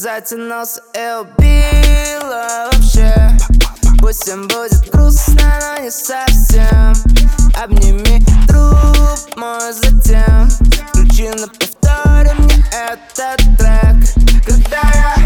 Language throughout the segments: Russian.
Затянулся и убила вообще. Пусть им будет грустно, но не совсем. Обними труп мой затем. Включи на повторе мне этот трек. Когда я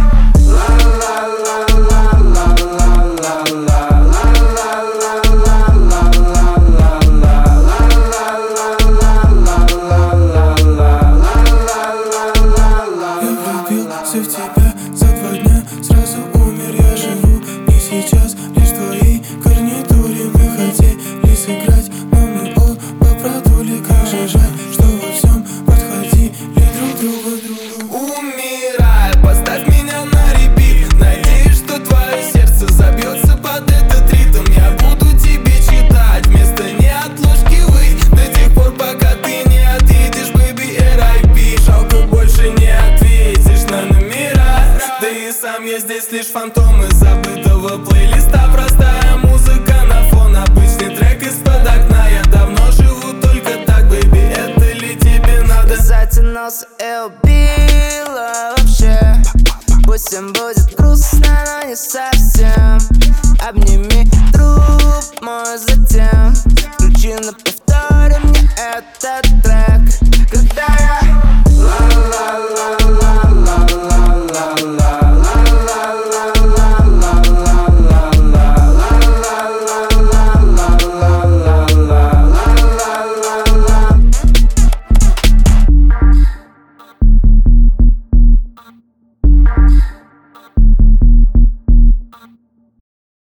в тебя за 2 дня, сразу умер. Я живу не сейчас, лишь в твоей гарнитуре. Мы хотели сыграть, но мы оба продули. Как же жаль, что во всем подходили друг другу. Умирай, поставь меня на репит. Надеюсь, что твое сердце забьется под этот ритм. Я буду тебе читать вместо неотложки выть до тех пор, пока ты не отъедешь, baby, R.I.P. Жалко, больше не ответишь на номера. Да и сам я здесь лишь фантом из забытого плейлиста. Простая музыка на фон, обычный трек из-под окна. Я давно живу только так, baby, это ли тебе надо? Затянулся и убила вообще. Пусть им будет грустно, но не совсем. Обними